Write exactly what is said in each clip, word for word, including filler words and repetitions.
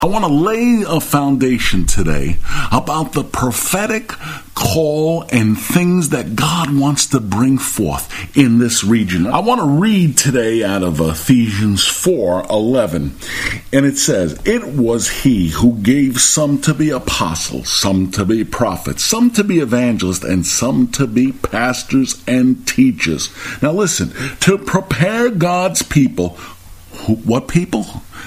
I want to lay a foundation today about the prophetic call and things that God wants to bring forth in this region. I want to read today out of Ephesians four eleven, and it says, "It was he who gave some to be apostles, some to be prophets, some to be evangelists, and some to be pastors and teachers." Now listen, to prepare God's people. Who, what people?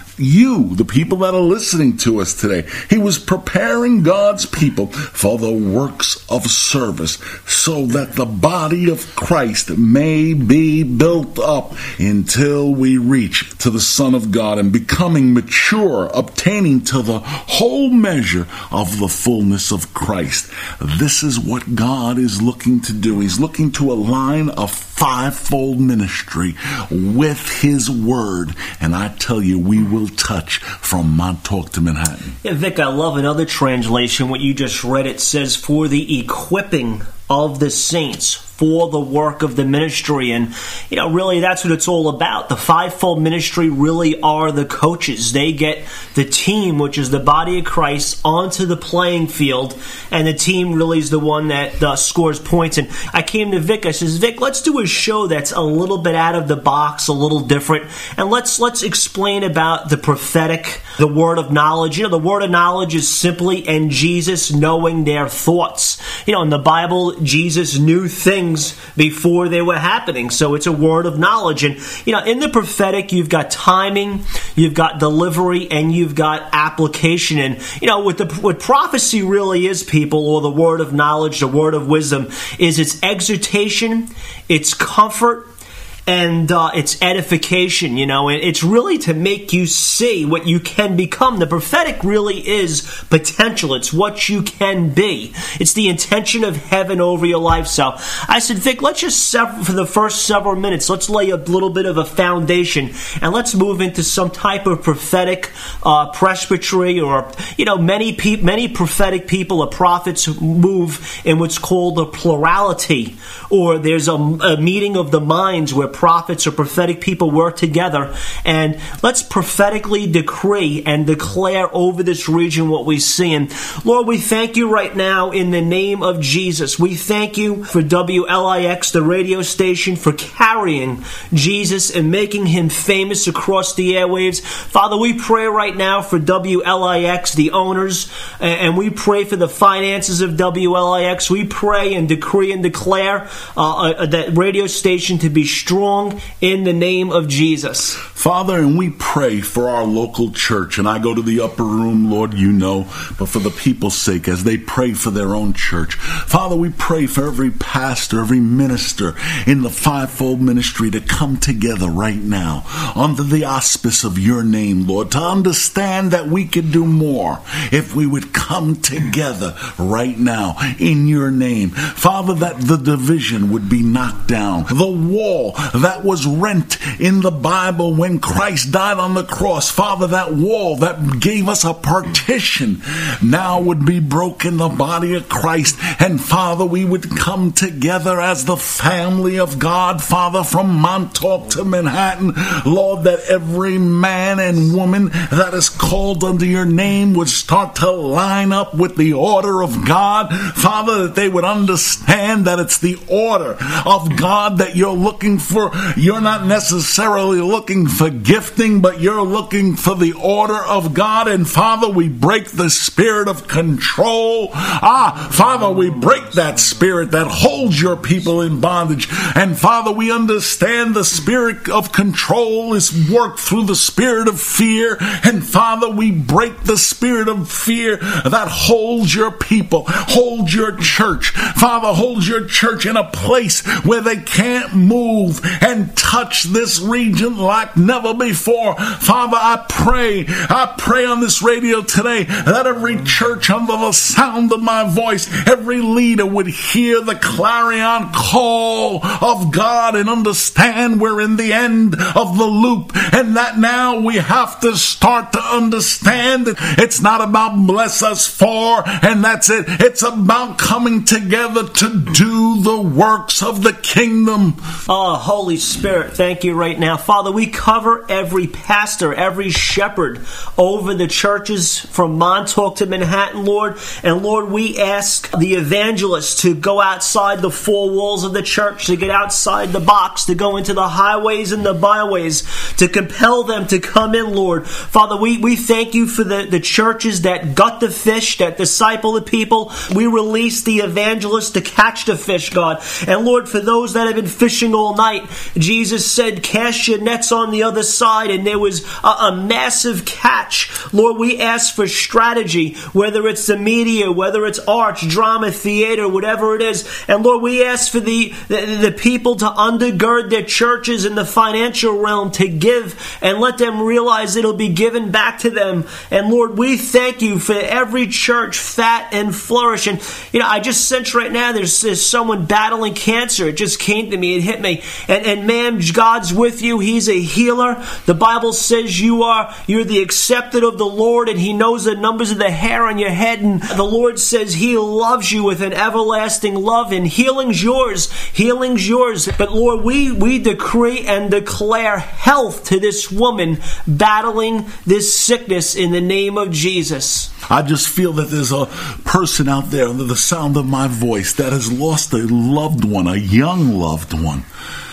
You, the people that are listening to us today. He was preparing God's people for the works of service so that the body of Christ may be built up until we reach to the Son of God and becoming mature, obtaining to the whole measure of the fullness of Christ. This is what God is looking to do. He's looking to align a fivefold ministry with His Word. And I tell you, we will touch from Montauk to Manhattan. Yeah, Vic, I love another translation. What you just read, it says, "For the equipping of the saints for the work of the ministry." And, you know, really that's what it's all about. The fivefold ministry really are the coaches. They get the team, which is the body of Christ, onto the playing field, and the team really is the one that uh, scores points. And I came to Vic, I says, "Vic, let's do a show that's a little bit out of the box, a little different, and let's let's explain about the prophetic, the word of knowledge." You know, the word of knowledge is simply, and Jesus knowing their thoughts. You know, in the Bible, Jesus knew things before they were happening. So it's a word of knowledge. And, you know, in the prophetic, you've got timing, you've got delivery, and you've got application. And, you know, what the what prophecy really is, people, or the word of knowledge, the word of wisdom, is its exhortation, its comfort, and uh, it's edification, you know, and it's really to make you see what you can become. The prophetic really is potential. It's what you can be. It's the intention of heaven over your life. So I said, Vic, let's just, sev- for the first several minutes, let's lay a little bit of a foundation, and let's move into some type of prophetic uh, presbytery, or, you know, many pe- many prophetic people or prophets move in what's called a plurality, or there's a, a meeting of the minds where prophets or prophetic people work together, and let's prophetically decree and declare over this region what we see. And Lord, we thank you right now in the name of Jesus. We thank you for W L I X, the radio station, for carrying Jesus and making him famous across the airwaves. Father, we pray right now for W L I X, the owners, and we pray for the finances of W L I X. We pray and decree and declare uh, that radio station to be strong in the name of Jesus. Father, and we pray for our local church, and I go to the upper room, Lord, you know, but for the people's sake, as they pray for their own church. Father, we pray for every pastor, every minister in the fivefold ministry to come together right now under the auspice of your name, Lord, to understand that we could do more if we would come together right now in your name. Father, that the division would be knocked down, the wall that was rent in the Bible when Christ died on the cross. Father, that wall that gave us a partition now would be broken, the body of Christ. And Father, we would come together as the family of God, Father, from Montauk to Manhattan. Lord, that every man and woman that is called under your name would start to line up with the order of God. Father, that they would understand that it's the order of God that you're looking for. You're not necessarily looking for gifting, but you're looking for the order of God. And Father, we break the spirit of control. Ah, Father, we break that spirit that holds your people in bondage. And Father, we understand the spirit of control is worked through the spirit of fear. And Father, we break the spirit of fear that holds your people, holds your church. Father, holds your church in a place where they can't move and touch this region like never before. Father, I pray, I pray on this radio today that every church under the sound of my voice, every leader would hear the clarion call of God and understand we're in the end of the loop, and that now we have to start to understand that it's not about bless us for, and that's it. It's about coming together to do the works of the kingdom. Oh, Holy Spirit, thank you right now. Father, we cover every pastor, every shepherd over the churches from Montauk to Manhattan, Lord. And Lord, we ask the evangelists to go outside the four walls of the church, to get outside the box, to go into the highways and the byways, to compel them to come in, Lord. Father, we, we thank you for the, the churches that gut the fish, that disciple the people. We release the evangelists to catch the fish, God. And Lord, for those that have been fishing all night, Jesus said, cast your nets on the other side, and there was a, a massive catch. Lord, we ask for strategy, whether it's the media, whether it's arts, drama, theater, whatever it is. And Lord, we ask for the, the, the people to undergird their churches in the financial realm, to give and let them realize it'll be given back to them. And Lord, we thank you for every church fat and flourish. And, you know, I just sense right now there's, there's someone battling cancer. It just came to me. It hit me. And, and man, God's with you. He's a healer. The Bible says you are, you're the accepted of the Lord, and He knows the numbers of the hair on your head. And the Lord says He loves you with an everlasting love, and healing's yours. Healing's yours. But Lord, we, we decree and declare health to this woman battling this sickness in the name of Jesus. I just feel that there's a person out there under the sound of my voice that has lost a loved one, a young loved one.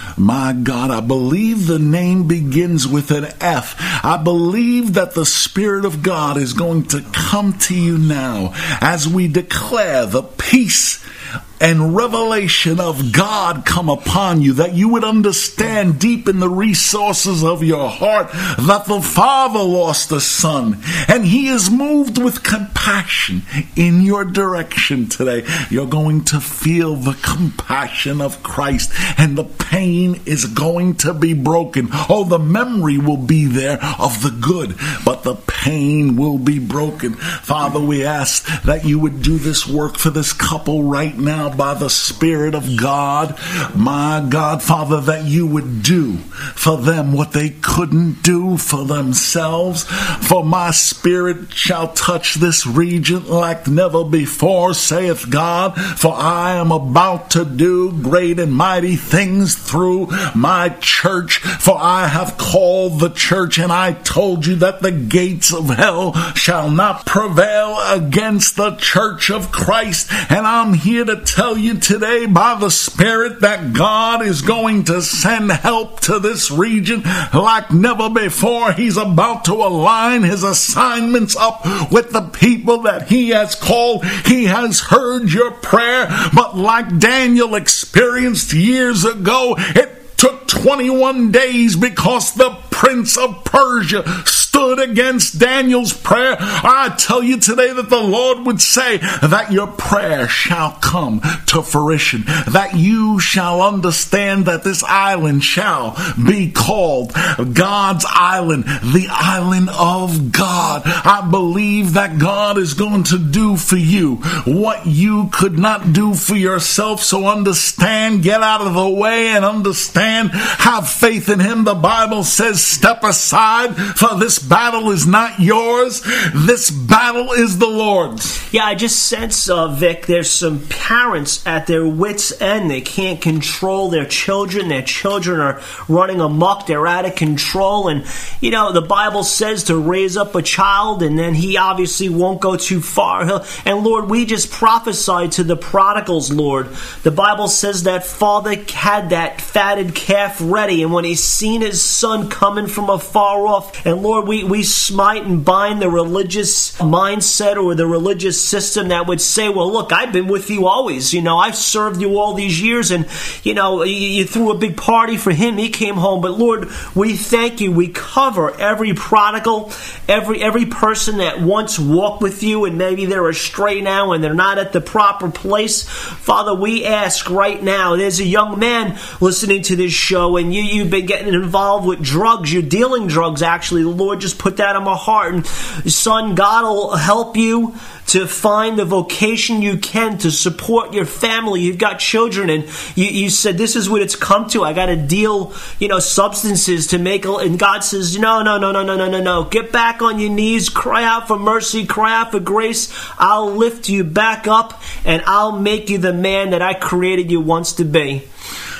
My God, I believe the name begins with an F. I believe that the Spirit of God is going to come to you now as we declare the peace and revelation of God come upon you, that you would understand deep in the resources of your heart that the Father lost a Son, and He is moved with compassion in your direction today. You're going to feel the compassion of Christ, and the pain is going to be broken. Oh, the memory will be there of the good, but the pain will be broken. Father, we ask that you would do this work for this couple right now by the Spirit of God. My God, Father, that you would do for them what they couldn't do for themselves. For my Spirit shall touch this region like never before, saith God. For I am about to do great and mighty things through my church. For I have called the church, and I told you that the gates of hell shall not prevail against the church of Christ. And I'm here to tell you today by the Spirit that God is going to send help to this region like never before. He's about to align His assignments up with the people that He has called. He has heard your prayer, but like Daniel experienced years ago, it took twenty-one days because the prince of Persia stood against Daniel's prayer. I tell you today that the Lord would say that your prayer shall come to fruition, that you shall understand that this island shall be called God's island, the island of God. I believe that God is going to do for you what you could not do for yourself. So understand, get out of the way and understand, have faith in Him. The Bible says, step aside, for this battle is not yours. This battle is the Lord's. Yeah, I just sense, uh, Vic, there's some parents at their wits' end. They can't control their children. Their children are running amok. They're out of control. And, you know, the Bible says to raise up a child, and then he obviously won't go too far. He'll, and, Lord, we just prophesy to the prodigals, Lord. The Bible says that father had that fatted calf ready, and when he seen his son coming from afar off, and, Lord, we, we smite and bind the religious mindset or the religious system that would say, well, look, I've been with you always. You know, I've served you all these years, and, you know, you, you threw a big party for him. He came home. But, Lord, we thank you. We cover every prodigal, every every person that once walked with you, and maybe they're astray now and they're not at the proper place. Father, we ask right now, there's a young man listening to this show, and you, you've been getting involved with drugs. You're dealing drugs, actually. The Lord just put that on my heart. And, son, God will help you to find the vocation you can to support your family. You've got children, and you, you said, this is what it's come to. I got to deal, you know, substances to make, and God says, no, no, no, no, no, no, no, no. Get back on your knees, cry out for mercy, cry out for grace. I'll lift you back up, and I'll make you the man that I created you once to be.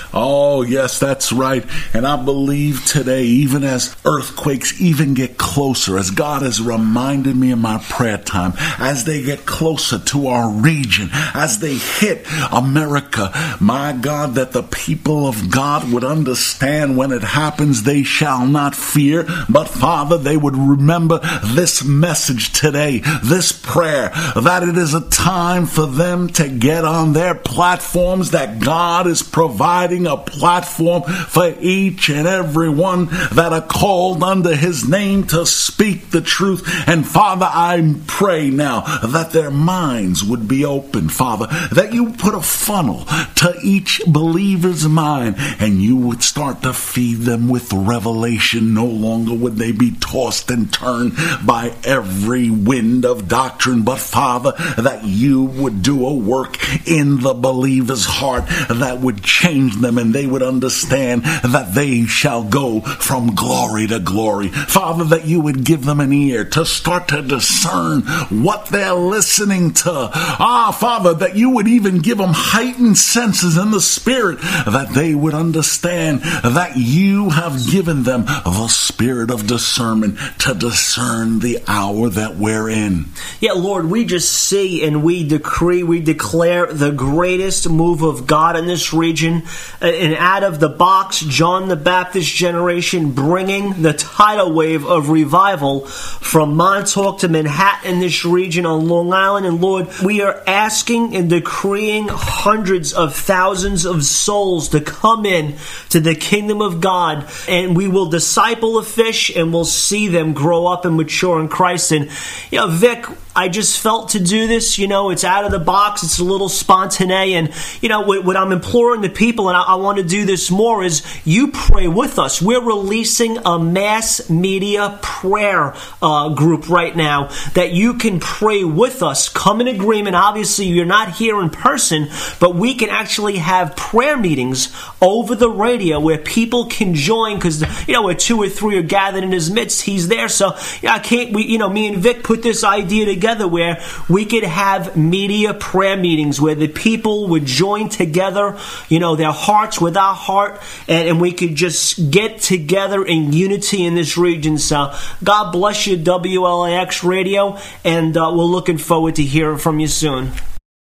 Oh, yes, that's right. And I believe today, even as earthquakes even get closer, as God has reminded me in my prayer time, as they get closer to our region, as they hit America, my God, that the people of God would understand when it happens, they shall not fear, but Father, they would remember this message today, this prayer, that it is a time for them to get on their platforms, that God is providing a platform for each and every one that are called under his name to speak the truth. And Father, I pray now that their minds would be open, Father, that you put a funnel to each believer's mind and you would start to feed them with revelation. No longer would they be tossed and turned by every wind of doctrine, but Father, that you would do a work in the believer's heart that would change them, and they would understand that they shall go from glory to glory. Father, that you would give them an ear to start to discern what they're listening to. Ah, Father, that you would even give them heightened senses in the spirit, that they would understand that you have given them the spirit of discernment to discern the hour that we're in. Yeah, Lord, we just see and we decree, we declare the greatest move of God in this region. An out of the box John the Baptist generation, bringing the tidal wave of revival from Montauk to Manhattan in this region on Long Island. And Lord, we are asking and decreeing hundreds of thousands of souls to come in to the kingdom of God, and we will disciple a fish and we'll see them grow up and mature in Christ. And you know, Vic, I just felt to do this. You know, it's out of the box. It's a little spontaneous. And, you know, what, what I'm imploring the people, and I, I want to do this more, is you pray with us. We're releasing a mass media prayer uh, group right now that you can pray with us. Come in agreement. Obviously, you're not here in person, but we can actually have prayer meetings over the radio where people can join, because, you know, where two or three are gathered in his midst, he's there. So, yeah, I can't, we, you know, me and Vic put this idea together where we could have media prayer meetings where the people would join together, you know, their hearts with our heart, and, and we could just get together in unity in this region. So God bless you, W L A X Radio, and uh, we're looking forward to hearing from you soon.